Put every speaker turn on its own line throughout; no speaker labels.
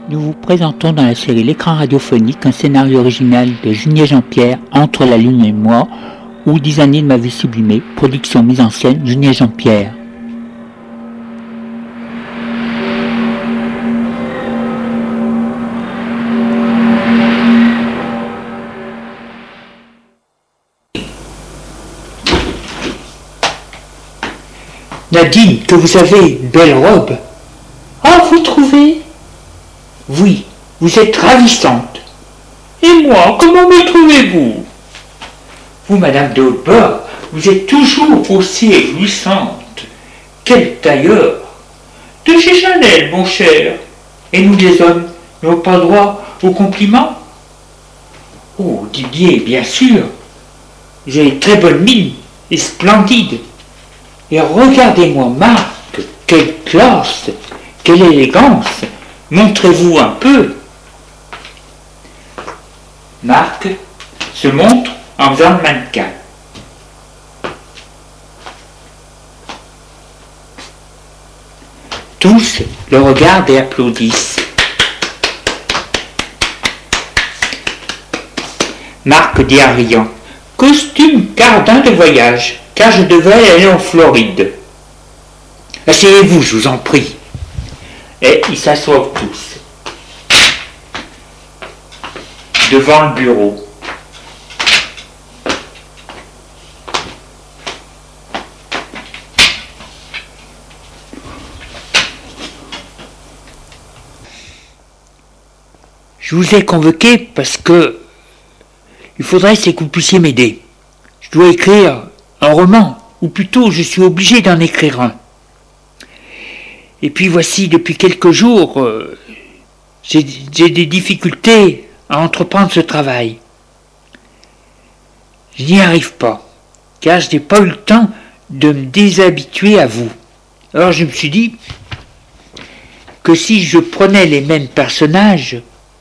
Nous vous présentons dans la série L'écran radiophonique un scénario original de Junier Jean-Pierre, Entre la lune et moi, ou 10 années de ma vie sublimée, production mise en scène Junier Jean-Pierre.
Nadine, que vous avez une belle robe.
Ah, vous trouvez?
Oui, vous êtes ravissante.
Et moi, comment me trouvez-vous?
Vous, Madame de Hautebord, vous êtes toujours aussi éblouissante. Quel tailleur!
De chez Chanel, mon cher.
Et nous, les hommes, n'avons pas droit aux compliments? Oh, Didier, bien sûr. Vous avez une très bonne mine et splendide. Et regardez-moi, Marc, quelle classe, quelle élégance. Montrez-vous un peu. Marc se montre en faisant le mannequin. Tous le regardent et applaudissent. Marc dit en riant: costume cardin de voyage, car je devais aller en Floride. Asseyez-vous, je vous en prie. Et ils s'assoient tous devant le bureau. Je vous ai convoqué parce que il faudrait que vous puissiez m'aider. Je dois écrire un roman, ou plutôt je suis obligé d'en écrire un. Et puis voici, depuis quelques jours, j'ai des difficultés à entreprendre ce travail. Je n'y arrive pas, car je n'ai pas eu le temps de me déshabituer à vous. Alors je me suis dit que si je prenais les mêmes personnages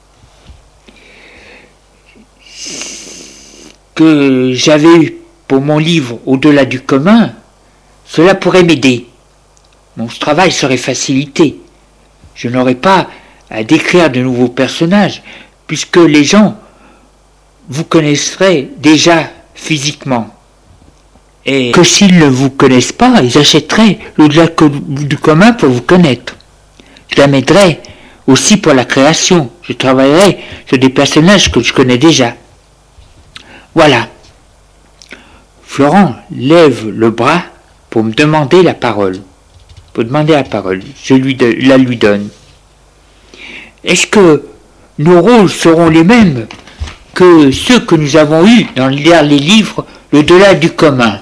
que j'avais eu pour mon livre Au-delà du commun, cela pourrait m'aider. Mon travail serait facilité. Je n'aurais pas à décrire de nouveaux personnages, puisque les gens vous connaisseraient déjà physiquement. Et que s'ils ne vous connaissent pas, ils achèteraient l'au-delà du commun pour vous connaître. Cela m'aiderait aussi pour la création. Je travaillerai sur des personnages que je connais déjà. Voilà. Florent lève le bras pour me demander la parole. Je la lui donne. Est-ce que nos rôles seront les mêmes que ceux que nous avons eus dans les livres L'au-delà du commun?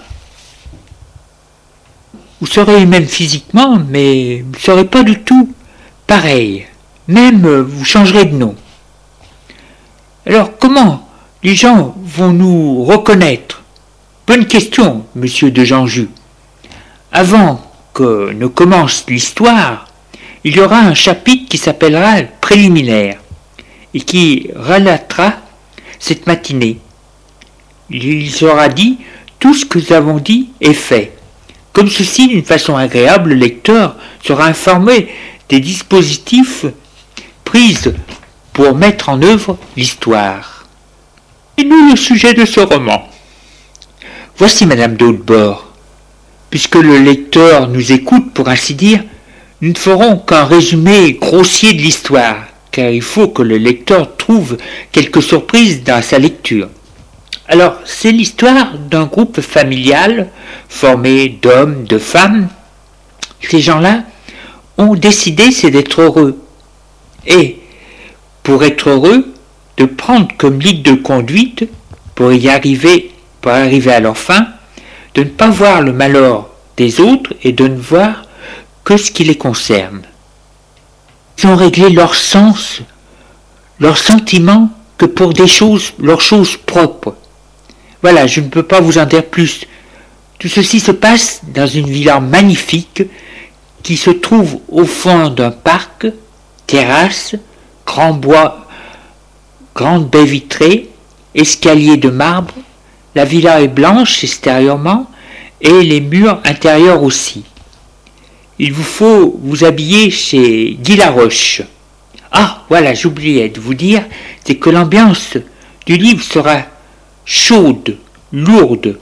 Vous serez les mêmes physiquement, mais vous ne serez pas du tout pareil. Même vous changerez de nom. Alors comment les gens vont nous reconnaître? Bonne question, monsieur de Janjou. Avant que ne commence l'histoire, il y aura un chapitre qui s'appellera préliminaire et qui relatera cette matinée. Il sera dit tout ce que nous avons dit est fait. Comme ceci, d'une façon agréable, le lecteur sera informé des dispositifs pris pour mettre en œuvre l'histoire. Et nous, le sujet de ce roman. Voici Madame de Hautebord. Puisque le lecteur nous écoute, pour ainsi dire, nous ne ferons qu'un résumé grossier de l'histoire, car il faut que le lecteur trouve quelques surprises dans sa lecture. Alors, c'est l'histoire d'un groupe familial formé d'hommes, de femmes. Ces gens-là ont décidé, c'est d'être heureux. Et, pour être heureux, de prendre comme ligne de conduite, pour arriver à leur fin, de ne pas voir le malheur des autres et de ne voir que ce qui les concerne. Ils ont réglé leur sens, leurs sentiments que pour leurs choses propres. Voilà, je ne peux pas vous en dire plus. Tout ceci se passe dans une villa magnifique qui se trouve au fond d'un parc, terrasse, grand bois, grande baie vitrée, escalier de marbre. La villa est blanche extérieurement et les murs intérieurs aussi. Il vous faut vous habiller chez Guy Laroche. Ah, voilà, j'oubliais de vous dire, c'est que l'ambiance du livre sera chaude, lourde,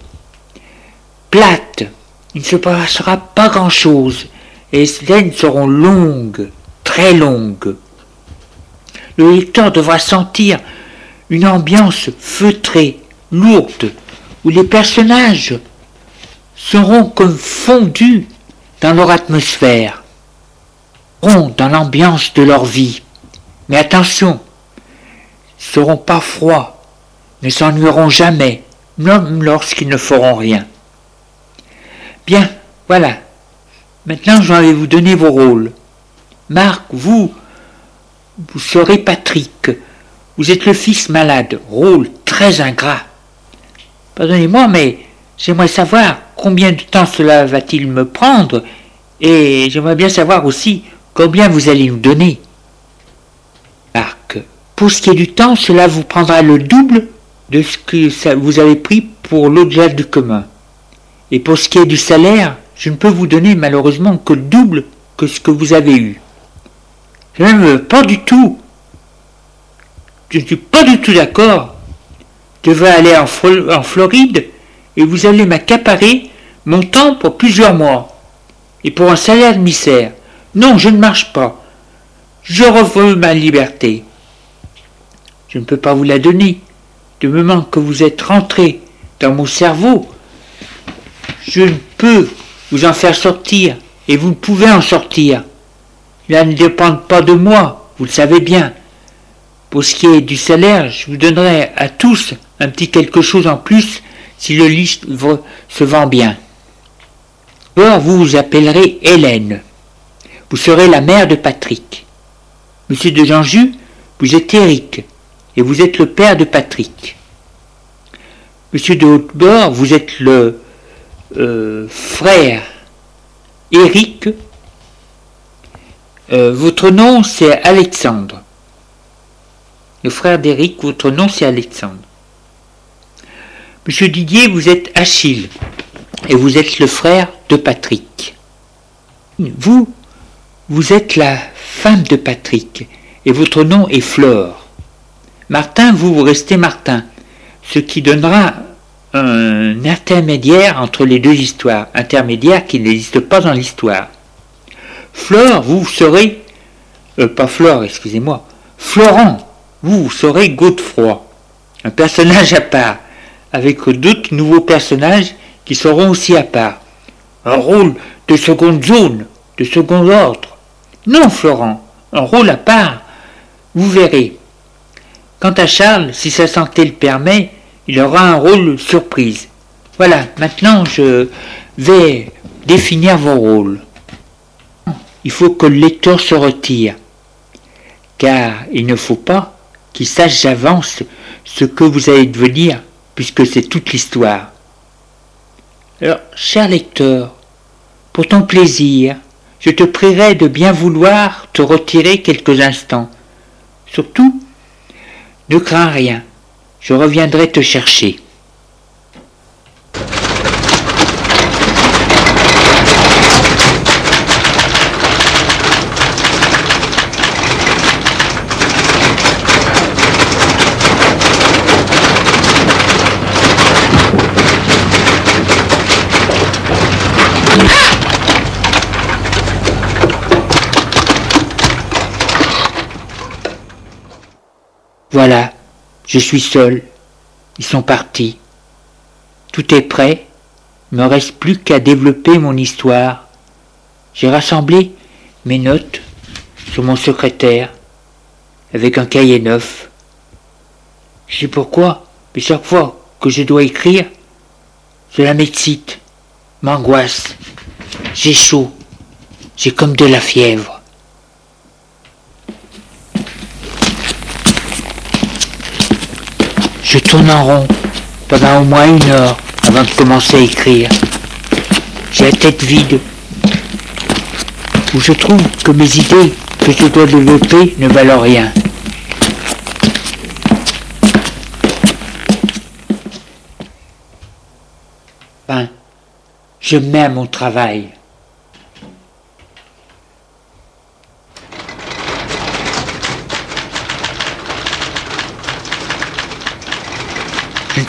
plate. Il ne se passera pas grand-chose et les scènes seront longues, très longues. Le lecteur devra sentir une ambiance feutrée, lourde, où les personnages seront comme fondus dans leur atmosphère, seront dans l'ambiance de leur vie. Mais attention, ils ne seront pas froids, ne s'ennuieront jamais, même lorsqu'ils ne feront rien. Bien, voilà. Maintenant, je vais vous donner vos rôles. Marc, vous serez Patrick. Vous êtes le fils malade. Rôle très ingrat. Pardonnez-moi, mais j'aimerais savoir combien de temps cela va-t-il me prendre et j'aimerais bien savoir aussi combien vous allez nous donner. Marc, pour ce qui est du temps, cela vous prendra le double de ce que vous avez pris pour l'au-delà du commun. Et pour ce qui est du salaire, je ne peux vous donner malheureusement que le double que ce que vous avez eu. Même pas du tout. Je ne suis pas du tout d'accord. Je vais aller en Floride et vous allez m'accaparer mon temps pour plusieurs mois. Et pour un salaire de misère. Non, je ne marche pas. Je refuse ma liberté. Je ne peux pas vous la donner. Du moment que vous êtes rentré dans mon cerveau, je ne peux vous en faire sortir, et vous ne pouvez en sortir. Cela ne dépend pas de moi, vous le savez bien. Pour ce qui est du salaire, je vous donnerai à tous un petit quelque chose en plus si le livre se vend bien. Alors vous vous appellerez Hélène. Vous serez la mère de Patrick. Monsieur de Janjus, vous êtes Éric, et vous êtes le père de Patrick. Monsieur de Hautebord, vous êtes le frère Éric. Votre nom c'est Alexandre. Le frère d'Éric, votre nom c'est Alexandre. Monsieur Didier, vous êtes Achille et vous êtes le frère de Patrick. Vous êtes la femme de Patrick et votre nom est Flore. Martin, vous restez Martin, ce qui donnera un intermédiaire entre les deux histoires, intermédiaire qui n'existe pas dans l'histoire. Flore, vous serez, pas Flore, excusez-moi, Florent, vous serez Godefroy, un personnage à part, avec d'autres nouveaux personnages qui seront aussi à part. Un rôle de seconde zone, de second ordre. Non, Florent, un rôle à part, vous verrez. Quant à Charles, si sa santé le permet, il aura un rôle surprise. Voilà, maintenant je vais définir vos rôles. Il faut que le lecteur se retire, car il ne faut pas qu'il sache d'avance ce que vous allez devenir, puisque c'est toute l'histoire. Alors, cher lecteur, pour ton plaisir, je te prierai de bien vouloir te retirer quelques instants. Surtout, ne crains rien, je reviendrai te chercher. Voilà, je suis seul, ils sont partis. Tout est prêt, il ne me reste plus qu'à développer mon histoire. J'ai rassemblé mes notes sur mon secrétaire, avec un cahier neuf. Je sais pourquoi, mais chaque fois que je dois écrire, cela m'excite, m'angoisse. J'ai chaud, j'ai comme de la fièvre. Je tourne en rond pendant au moins 1 heure avant de commencer à écrire. J'ai la tête vide, où je trouve que mes idées que je dois développer ne valent rien. Enfin, je me mets à mon travail.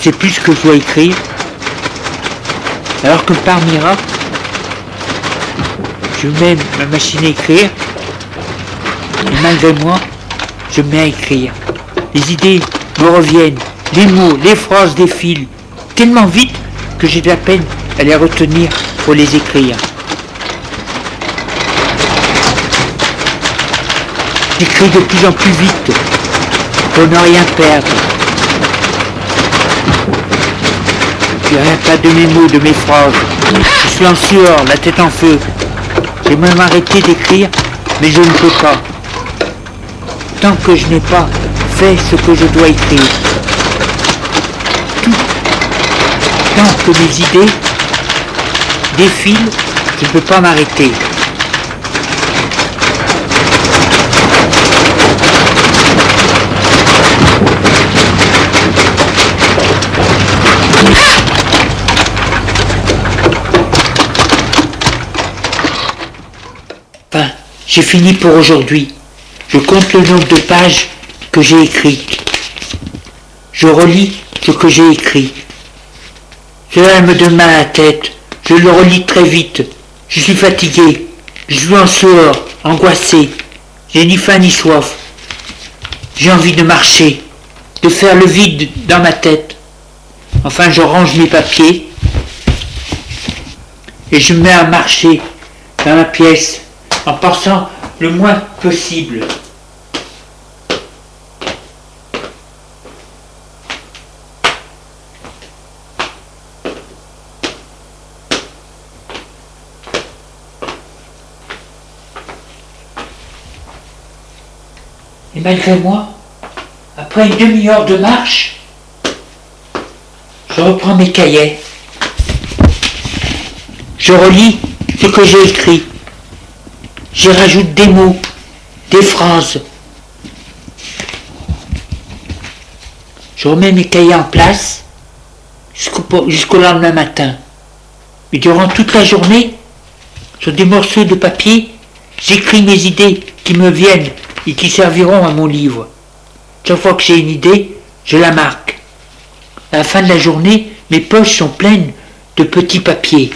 ne sais plus ce que je dois écrire. Alors que par miracle, je mets ma machine à écrire, et malgré moi, je me mets à écrire. Les idées me reviennent, les mots, les phrases défilent, tellement vite que j'ai de la peine à les retenir pour les écrire. J'écris de plus en plus vite, pour ne rien perdre. Je ne pas de mes mots, de mes phrases. Je suis en sueur, la tête en feu. J'ai même arrêté d'écrire, mais je ne peux pas. Tant que je n'ai pas fait ce que je dois écrire. Tant que mes idées défilent, je ne peux pas m'arrêter. Enfin, j'ai fini pour aujourd'hui. Je compte le nombre de pages que j'ai écrites. Je relis ce que j'ai écrit. Cela me donne mal à la tête. Je le relis très vite. Je suis fatigué. Je suis en sueur, angoissé. J'ai ni faim ni soif. J'ai envie de marcher, de faire le vide dans ma tête. Enfin, je range mes papiers et je me mets à marcher dans la pièce en pensant le moins possible. Et malgré moi, après une demi-heure de marche, je reprends mes cahiers. Je relis ce que j'ai écrit. J'y rajoute des mots, des phrases. Je remets mes cahiers en place jusqu'au lendemain matin. Et durant toute la journée, sur des morceaux de papier, j'écris mes idées qui me viennent et qui serviront à mon livre. Chaque fois que j'ai une idée, je la marque. À la fin de la journée, mes poches sont pleines de petits papiers.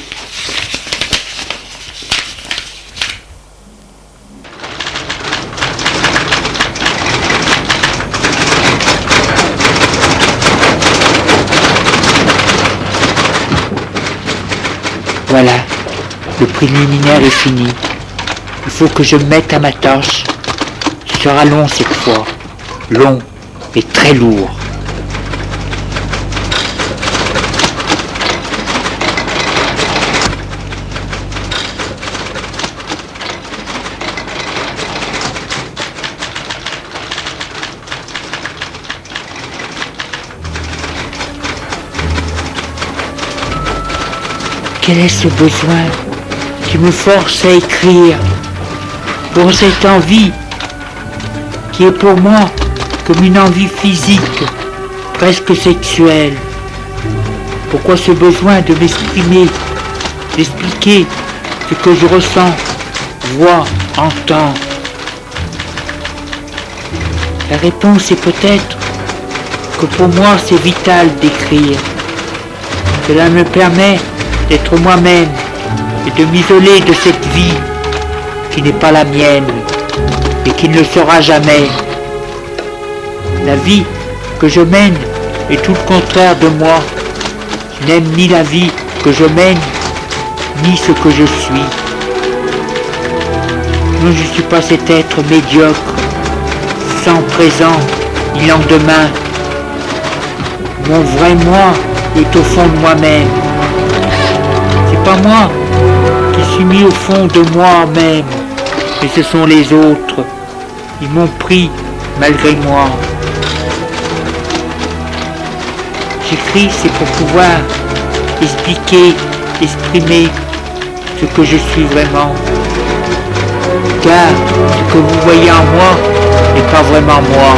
Voilà, le préliminaire est fini. Il faut que je me mette à ma tâche. Ce sera long cette fois. Long et très lourd. Quel est ce besoin qui me force à écrire, pour cette envie qui est pour moi comme une envie physique, presque sexuelle? Pourquoi ce besoin de m'exprimer, d'expliquer ce que je ressens, vois, entends? La réponse est peut-être que pour moi c'est vital d'écrire. Cela me permet d'être moi-même et de m'isoler de cette vie qui n'est pas la mienne et qui ne le sera jamais. La vie que je mène est tout le contraire de moi. Je n'aime ni la vie que je mène, ni ce que je suis. Non, je ne suis pas cet être médiocre, sans présent ni lendemain. Mon vrai moi est au fond de moi-même. C'est pas moi qui suis mis au fond de moi-même, mais ce sont les autres. Ils m'ont pris malgré moi. J'écris, c'est pour pouvoir expliquer, exprimer ce que je suis vraiment. Car ce que vous voyez en moi n'est pas vraiment moi.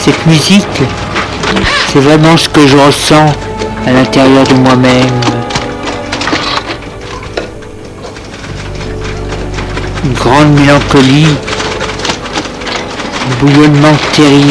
Cette musique, c'est vraiment ce que je ressens à l'intérieur de moi-même. Une grande mélancolie, un bouillonnement terrible.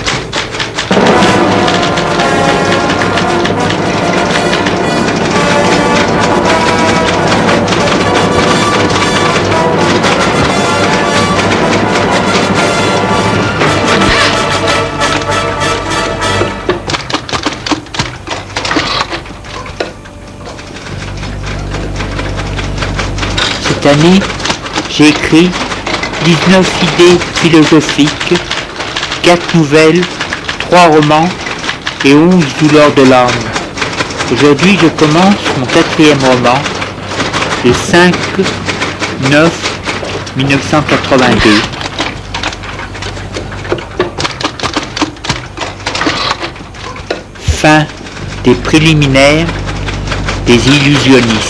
Cette année, j'ai écrit 19 idées philosophiques, 4 nouvelles, 3 romans et 11 douleurs de l'âme. Aujourd'hui, je commence mon 4e roman, le 5/9/1982. Fin des préliminaires des illusionnistes.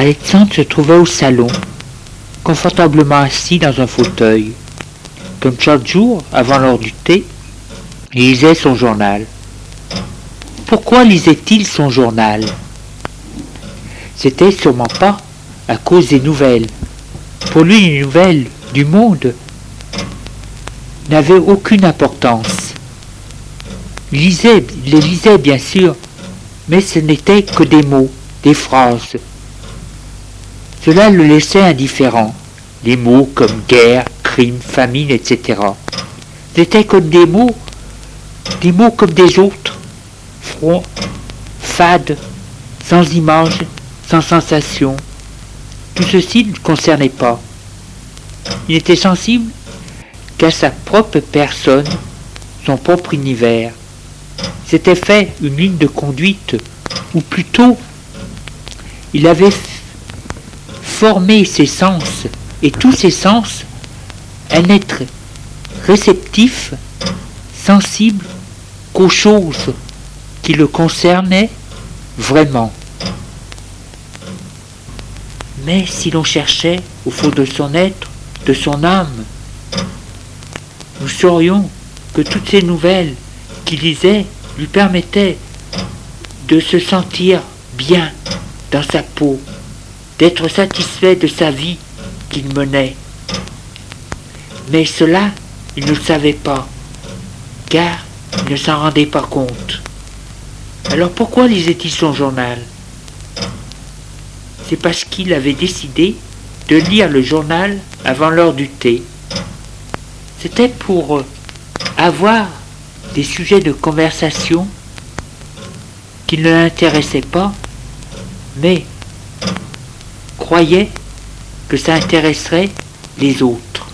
Alexandre se trouvait au salon, confortablement assis dans un fauteuil. Comme chaque jour, avant l'heure du thé, il lisait son journal. Pourquoi lisait-il son journal? C'était sûrement pas à cause des nouvelles. Pour lui, les nouvelles du monde n'avaient aucune importance. Il les lisait bien sûr, mais ce n'était que des mots, des phrases. Cela le laissait indifférent. Des mots comme guerre, crime, famine, etc. C'étaient comme des mots comme des autres, froids, fades, sans image, sans sensation. Tout ceci ne le concernait pas. Il était sensible qu'à sa propre personne, son propre univers. S'était fait une ligne de conduite, ou plutôt, il avait formé ses sens, et tous ses sens, un être réceptif, sensible qu'aux choses qui le concernaient vraiment. Mais si l'on cherchait au fond de son être, de son âme, nous saurions que toutes ces nouvelles qu'il lisait lui permettaient de se sentir bien dans sa peau, d'être satisfait de sa vie qu'il menait. Mais cela, il ne le savait pas, car il ne s'en rendait pas compte. Alors pourquoi lisait-il son journal? C'est parce qu'il avait décidé de lire le journal avant l'heure du thé. C'était pour avoir des sujets de conversation qui ne l'intéressaient pas, mais croyait que ça intéresserait les autres.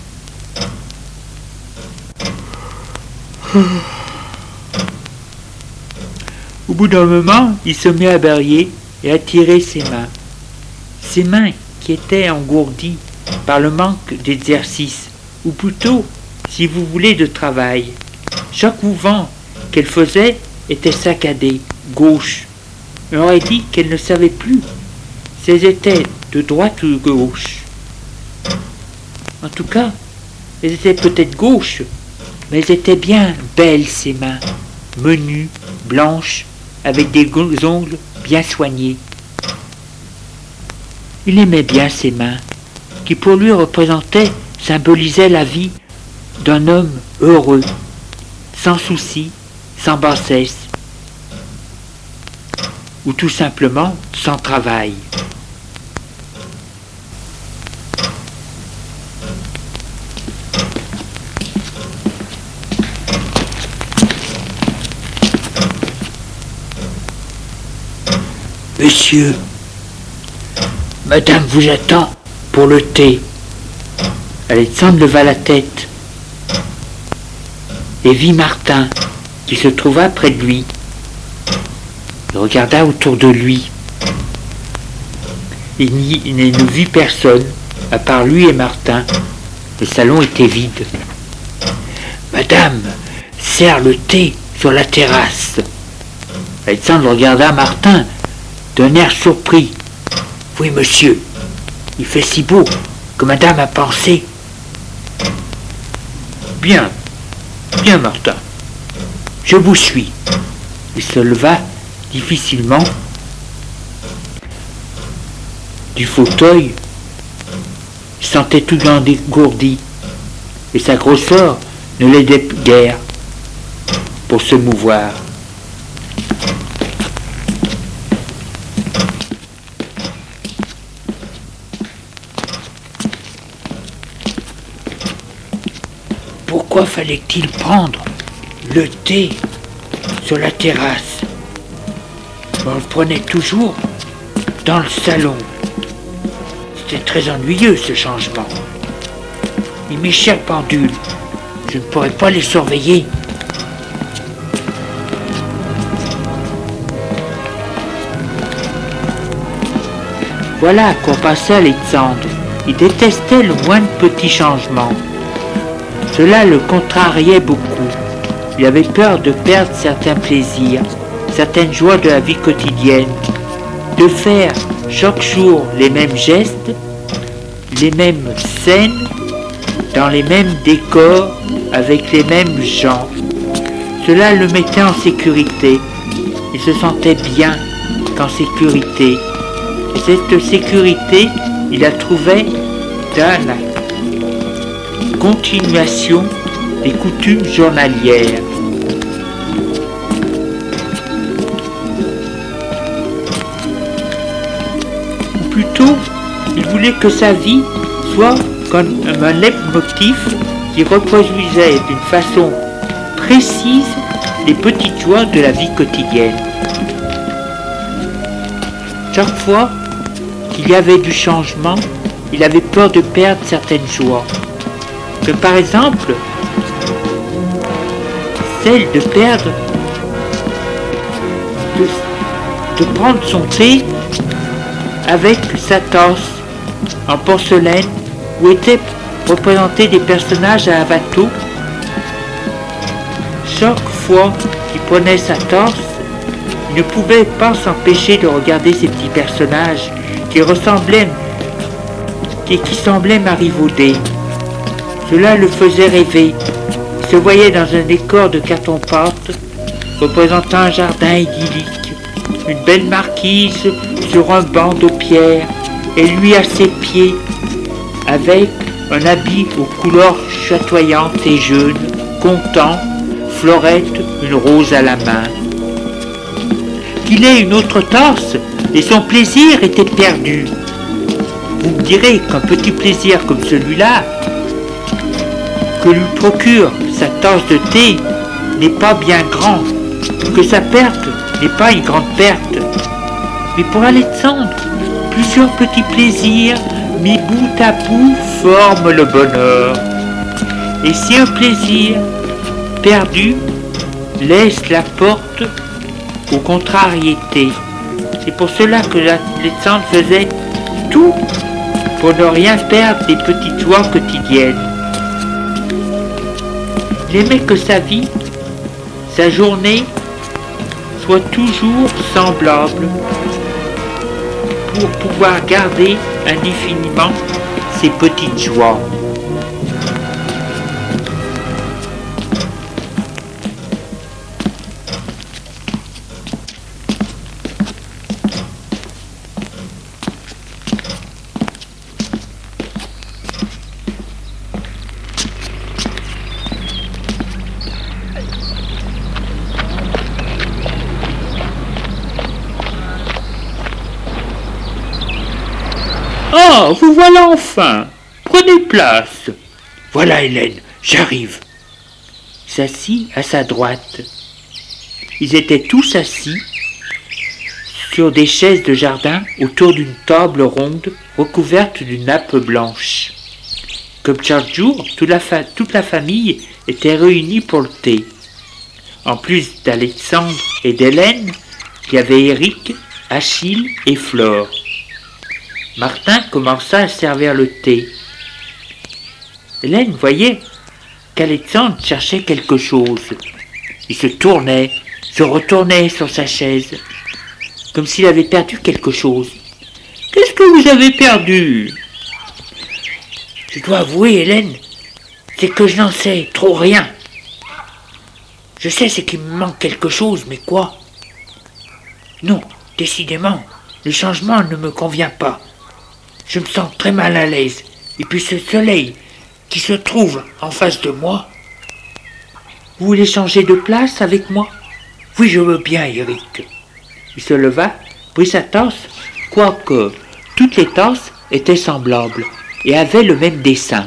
Au bout d'un moment, il se mit à bailler et à tirer ses mains qui étaient engourdies par le manque d'exercice, ou plutôt, si vous voulez, de travail. Chaque mouvement qu'elle faisait était saccadé, gauche. On aurait dit qu'elle ne savait plus si elles étaient de droite ou de gauche. En tout cas, elles étaient peut-être gauche, mais elles étaient bien belles, ces mains, menues, blanches, avec des ongles bien soignés. Il aimait bien ces mains, qui pour lui symbolisaient la vie d'un homme heureux, sans soucis, sans bassesse, ou tout simplement sans travail. Monsieur, madame vous attend pour le thé. Alexandre leva la tête et vit Martin qui se trouva près de lui. Il regarda autour de lui. Il ne vit personne, à part lui et Martin. Le salon était vide. Madame sert le thé sur la terrasse. Alexandre regarda Martin d'un air surpris. Oui, monsieur, il fait si beau que madame a pensé. Bien, bien, Martin, je vous suis. Il se leva difficilement du fauteuil. Il sentait tout engourdi et sa grosseur ne l'aidait guère pour se mouvoir. Pourquoi fallait-il prendre le thé sur la terrasse? On le prenait toujours dans le salon. C'était très ennuyeux ce changement. Et mes chers pendules, je ne pourrais pas les surveiller. Voilà à quoi passait Alexandre. Il détestait le moindre petit changement. Cela le contrariait beaucoup. Il avait peur de perdre certains plaisirs, certaines joies de la vie quotidienne, de faire chaque jour les mêmes gestes, les mêmes scènes, dans les mêmes décors, avec les mêmes gens. Cela le mettait en sécurité. Il se sentait bien qu'en sécurité. Et cette sécurité, il la trouvait dans la continuation des coutumes journalières. Ou plutôt, il voulait que sa vie soit comme un leitmotiv qui reproduisait d'une façon précise les petites joies de la vie quotidienne. Chaque fois qu'il y avait du changement, il avait peur de perdre certaines joies. Que par exemple, celle de perdre, de prendre son thé avec sa tasse en porcelaine où étaient représentés des personnages à Avato. Chaque fois qu'il prenait sa tasse, il ne pouvait pas s'empêcher de regarder ces petits personnages qui ressemblaient et qui semblaient marivauder. Cela le faisait rêver. Il se voyait dans un décor de carton-pâte représentant un jardin idyllique, une belle marquise sur un banc de pierre et lui à ses pieds avec un habit aux couleurs chatoyantes et jaunes, content, Florette, une rose à la main. Qu'il ait une autre tasse et son plaisir était perdu. Vous me direz qu'un petit plaisir comme celui-là, que lui procure sa tasse de thé, n'est pas bien grand, que sa perte n'est pas une grande perte. Mais pour Alexandre, plusieurs petits plaisirs mis bout à bout forment le bonheur. Et si un plaisir perdu laisse la porte aux contrariétés, c'est pour cela que Alexandre faisait tout pour ne rien perdre des petites joies quotidiennes. Il aimait que sa vie, sa journée, soit toujours semblable pour pouvoir garder indéfiniment ses petites joies.
Ah, vous voilà enfin. Prenez place.
Voilà Hélène, j'arrive. Il s'assit à sa droite. Ils étaient tous assis sur des chaises de jardin autour d'une table ronde recouverte d'une nappe blanche. Comme chaque jour, toute la famille était réunie pour le thé. En plus d'Alexandre et d'Hélène, il y avait Eric, Achille et Flore. Martin commença à servir le thé. Hélène voyait qu'Alexandre cherchait quelque chose. Il se tournait, se retournait sur sa chaise, comme s'il avait perdu quelque chose.
« Qu'est-ce que vous avez perdu ?»
Je dois avouer, Hélène, c'est que je n'en sais trop rien. Je sais c'est qu'il me manque quelque chose, mais quoi? Non, décidément, le changement ne me convient pas. Je me sens très mal à l'aise. Et puis ce soleil qui se trouve en face de moi. Vous voulez changer de place avec moi? Oui, je veux bien, Eric. Il se leva, prit sa tasse, quoique toutes les tasses étaient semblables et avaient le même dessin.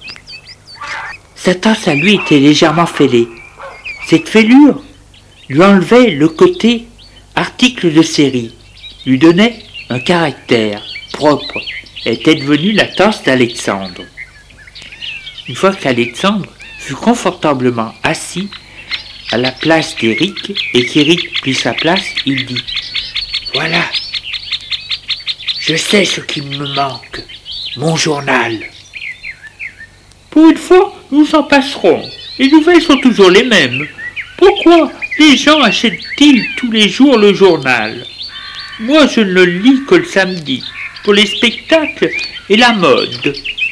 Sa tasse à lui était légèrement fêlée. Cette fêlure lui enlevait le côté article de série, lui donnait un caractère propre. Était devenue la tasse d'Alexandre. Une fois qu'Alexandre fut confortablement assis à la place d'Éric et qu'Éric prit sa place, il dit « Voilà, je sais ce qui me manque, mon journal. »
Pour une fois, nous en passerons. Les nouvelles sont toujours les mêmes. Pourquoi les gens achètent-ils tous les jours le journal? Moi, je ne lis que le samedi, pour les spectacles et la mode.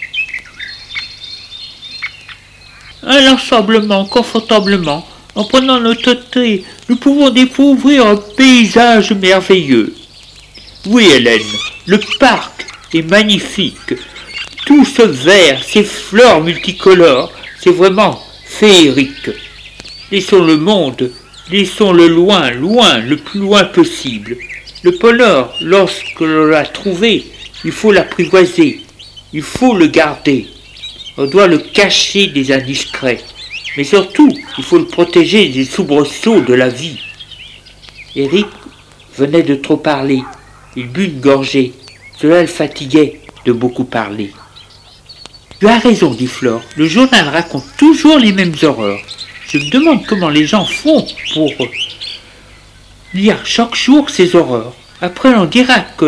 À l'ensemblement, confortablement, en prenant notre thé, nous pouvons découvrir un paysage merveilleux. Oui, Hélène, le parc est magnifique. Tout ce vert, ces fleurs multicolores, c'est vraiment féerique. Laissons le monde, laissons-le loin, loin, le plus loin possible. Le bonheur, lorsque l'on l'a trouvé, il faut l'apprivoiser, il faut le garder. On doit le cacher des indiscrets, mais surtout, il faut le protéger des soubresauts de la vie. Éric venait de trop parler, il but une gorgée, cela le fatiguait de beaucoup parler. Tu as raison, dit Flore, le journal raconte toujours les mêmes horreurs. Je me demande comment les gens font pour lire chaque jour ces horreurs. Après, on dira que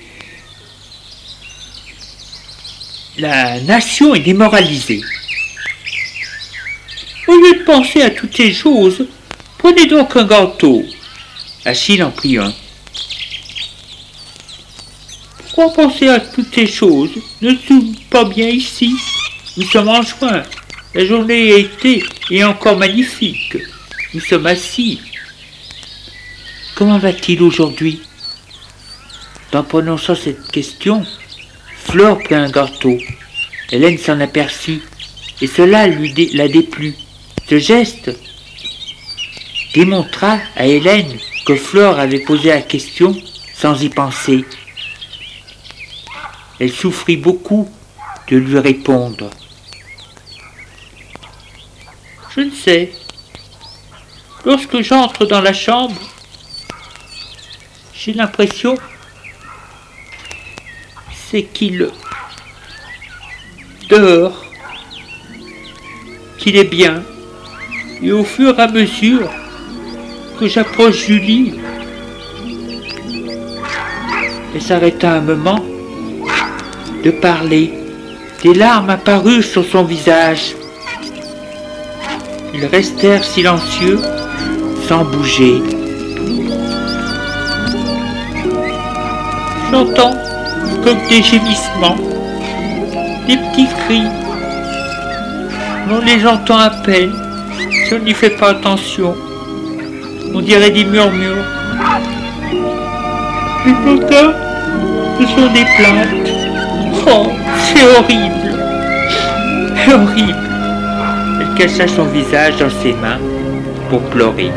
la nation est démoralisée. Au lieu de penser à toutes ces choses, prenez donc un gâteau. Achille en prit un. Pourquoi penser à toutes ces choses? Ne sommes pas bien ici. Nous sommes en juin. La journée a été et encore magnifique. Nous sommes assis. Comment va-t-il aujourd'hui? En prononçant cette question, Flore prit un gâteau. Hélène s'en aperçut, et cela la déplut. Ce geste démontra à Hélène que Flore avait posé la question sans y penser. Elle souffrit beaucoup de lui répondre. Je ne sais. Lorsque j'entre dans la chambre, j'ai l'impression c'est qu'il dort, qu'il est bien, et au fur et à mesure que j'approche du lit, elle s'arrêta un moment de parler. Des larmes apparurent sur son visage. Ils restèrent silencieux, sans bouger. J'entends comme des gémissements, des petits cris. On les entend à peine, si on n'y fait pas attention. On dirait des murmures. Et pourtant, ce sont des plaintes. Oh, c'est horrible. C'est horrible. Elle cacha son visage dans ses mains pour pleurer.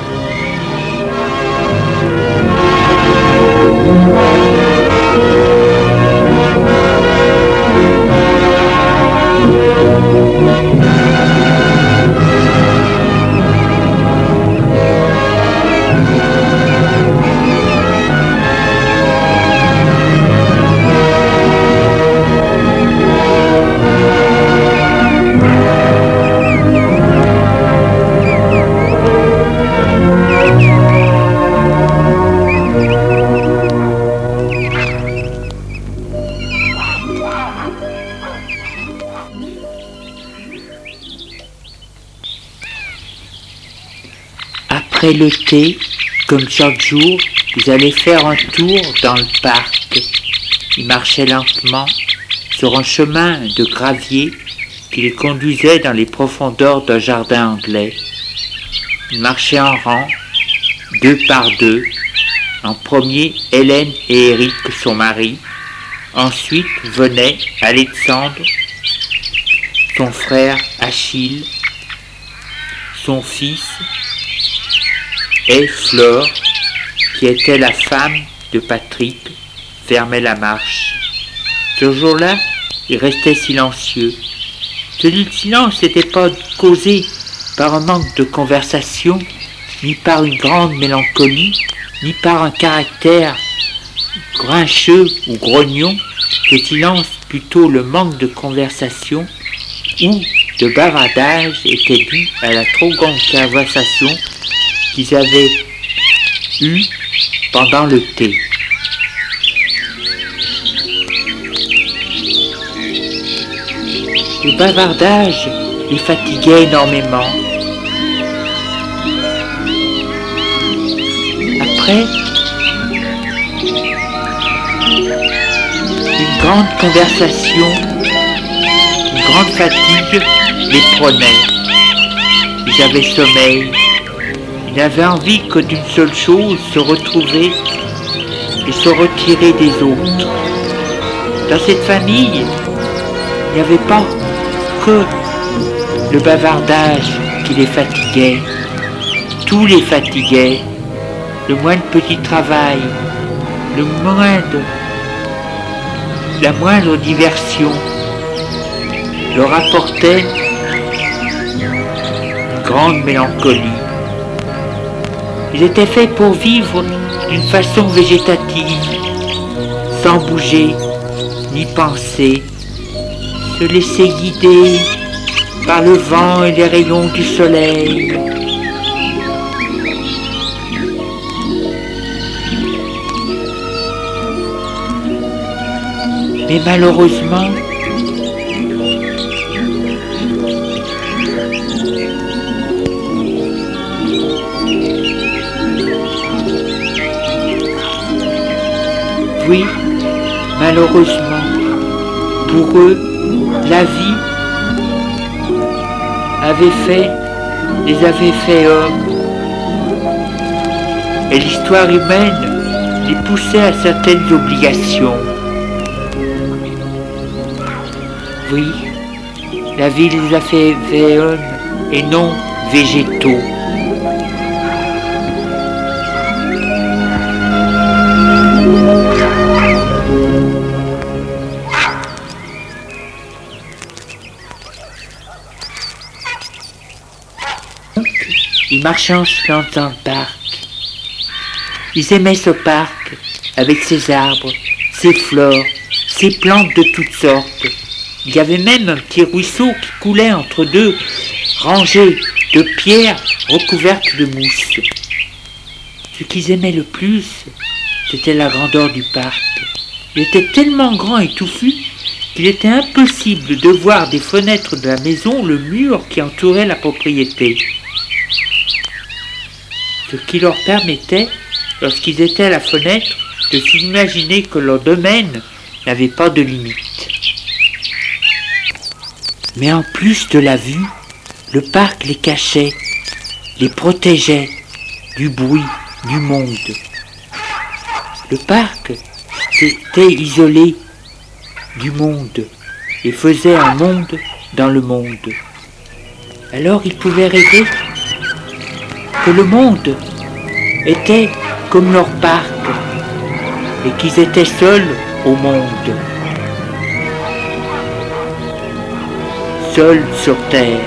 Après le thé, comme chaque jour, ils allaient faire un tour dans le parc. Ils marchaient lentement sur un chemin de gravier qui les conduisait dans les profondeurs d'un jardin anglais. Ils marchaient en rang, deux par deux. En premier, Hélène et Éric, son mari. Ensuite venait Alexandre, son frère Achille, son fils, et Flore, qui était la femme de Patrick, fermait la marche. Ce jour-là, il restait silencieux. Ce silence n'était pas causé par un manque de conversation, ni par une grande mélancolie, ni par un caractère grincheux ou grognon. Ce silence, plutôt le manque de conversation ou de bavardage, était dû à la trop grande conversation qu'ils avaient eue pendant le thé. Le bavardage les fatiguait énormément. Après, grande conversation, une grande fatigue les prenait. Ils avaient sommeil. Ils n'avaient envie que d'une seule chose, se retrouver et se retirer des autres. Dans cette famille, il n'y avait pas que le bavardage qui les fatiguait. Tout les fatiguait. Le moindre petit travail, la moindre diversion leur apportait une grande mélancolie. Ils étaient faits pour vivre d'une façon végétative, sans bouger ni penser, se laisser guider par le vent et les rayons du soleil. Mais malheureusement, oui, malheureusement, pour eux, la vie les avait fait hommes. Et l'histoire humaine les poussait à certaines obligations. Oui, la vie les a fait hommes et non végétaux. Ils marchaient en silence dans le parc. Ils aimaient ce parc avec ses arbres, ses fleurs, ses plantes de toutes sortes. Il y avait même un petit ruisseau qui coulait entre deux rangées de pierres recouvertes de mousse. Ce qu'ils aimaient le plus, c'était la grandeur du parc. Il était tellement grand et touffu qu'il était impossible de voir des fenêtres de la maison le mur qui entourait la propriété. Ce qui leur permettait, lorsqu'ils étaient à la fenêtre, de s'imaginer que leur domaine n'avait pas de limite. Mais en plus de la vue, le parc les cachait, les protégeait du bruit, du monde. Le parc s'était isolé du monde et faisait un monde dans le monde. Alors ils pouvaient rêver que le monde était comme leur parc et qu'ils étaient seuls au monde, seuls sur terre.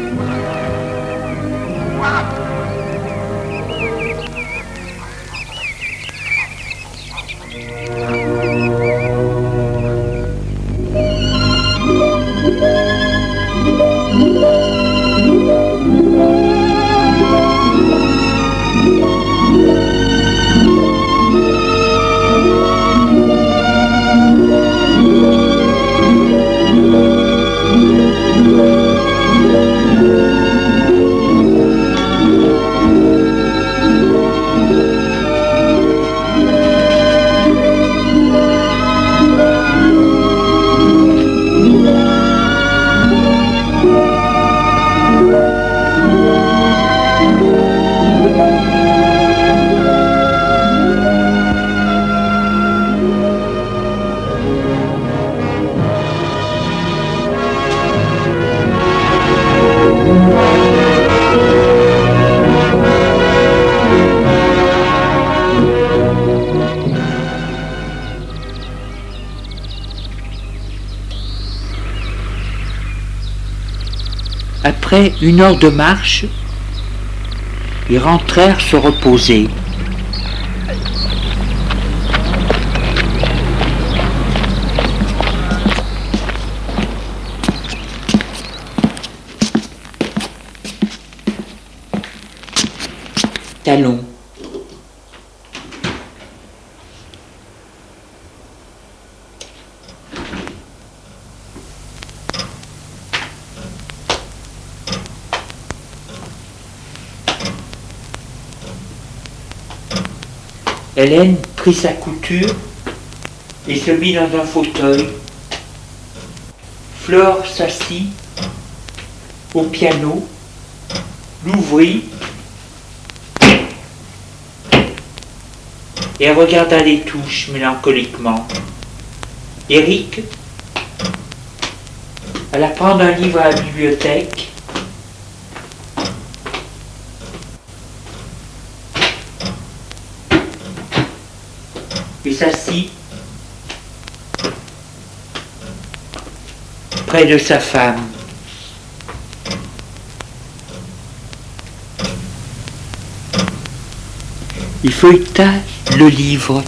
Après 1 heure de marche, ils rentrèrent se reposer. Talons. Hélène prit sa couture
et se mit dans un fauteuil. Flore s'assit au piano, l'ouvrit et regarda les touches mélancoliquement. Eric alla prendre un livre à la bibliothèque. Et s'assit près de sa femme. Il feuilleta le livre,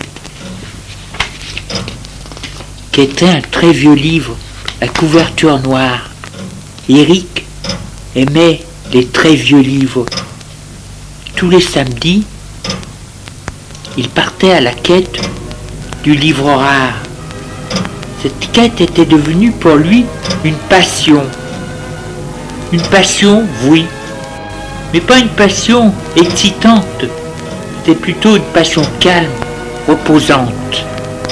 qui était un très vieux livre à couverture noire. Eric aimait les très vieux livres. Tous les samedis, il partait à la quête du livre rare. Cette quête était devenue pour lui une passion. Une passion, oui, mais pas une passion excitante. C'était plutôt une passion calme, reposante.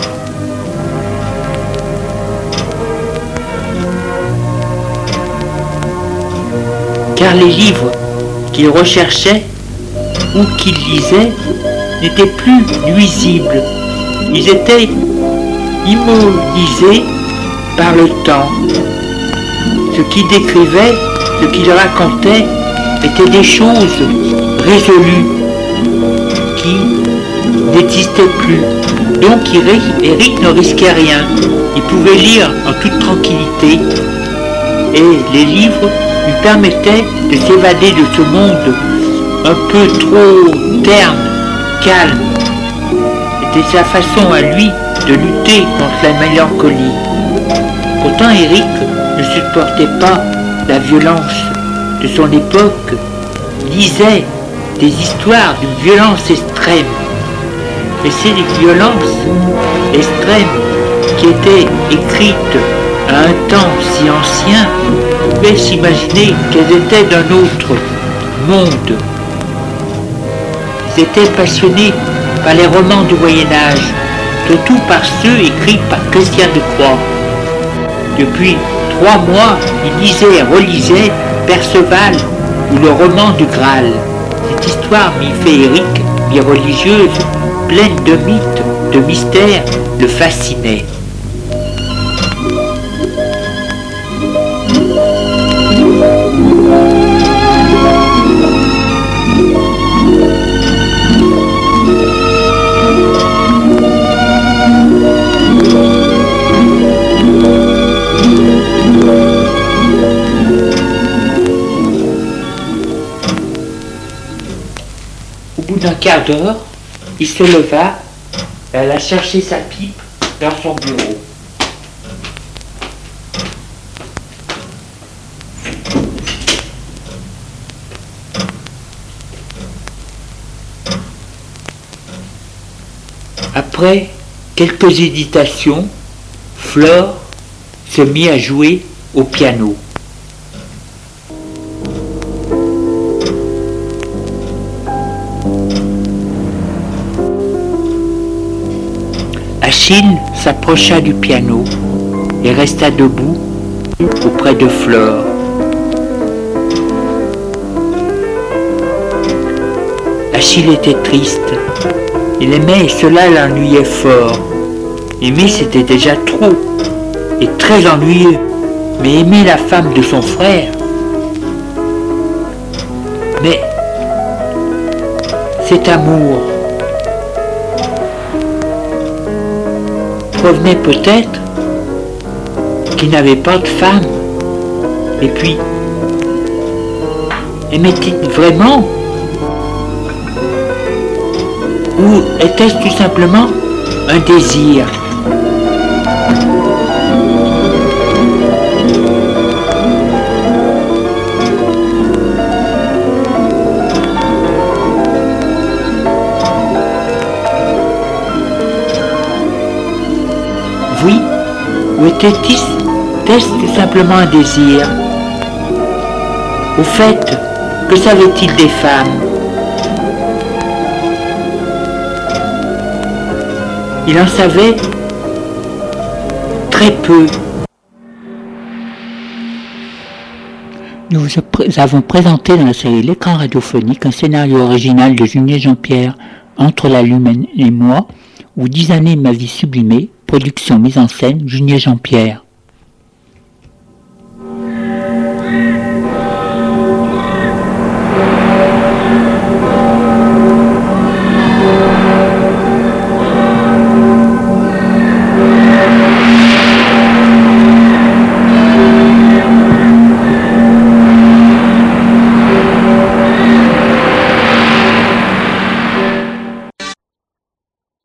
Car les livres qu'il recherchait ou qu'il lisait n'étaient plus nuisibles. Ils étaient immobilisés par le temps. Ce qu'il décrivait, ce qu'il racontait, étaient des choses résolues qui n'existaient plus. Donc Eric ne risquait rien. Il pouvait lire en toute tranquillité et les livres lui permettaient de s'évader de ce monde un peu trop terne, calme. C'était sa façon à lui de lutter contre la mélancolie. Pourtant Eric ne supportait pas la violence de son époque, lisait des histoires d'une violence extrême. Mais c'est les violences extrêmes qui étaient écrites à un temps si ancien, on pouvait s'imaginer qu'elles étaient d'un autre monde. Ils étaient passionnés par les romans du Moyen-Âge, surtout par ceux écrits par Christian de Croix. Depuis 3 mois, il lisait et relisait Perceval ou le roman du Graal. Cette histoire mi-féerique, mi-religieuse, pleine de mythes, de mystères, le fascinait. Au bout d'un quart d'heure, il se leva et alla chercher sa pipe dans son bureau. Après quelques hésitations, Flore se mit à jouer au piano. Achille s'approcha du piano et resta debout auprès de Flore. Achille était triste. Il aimait et cela l'ennuyait fort. Aimer c'était déjà trop et très ennuyeux. Mais aimer la femme de son frère, mais cet amour provenait peut-être qu'il n'avait pas de femme. Et puis, aimait-il vraiment? Ou était-ce tout simplement un désir? Oui, ou était-ce tout simplement un désir? Au fait, que savait-il des femmes? Il en savait très peu.
Nous vous avons présenté dans la série L'écran radiophonique un scénario original de Julien Jean-Pierre, Entre la lune et moi, ou 10 années de ma vie sublimée, production mise en scène Julien Jean-Pierre.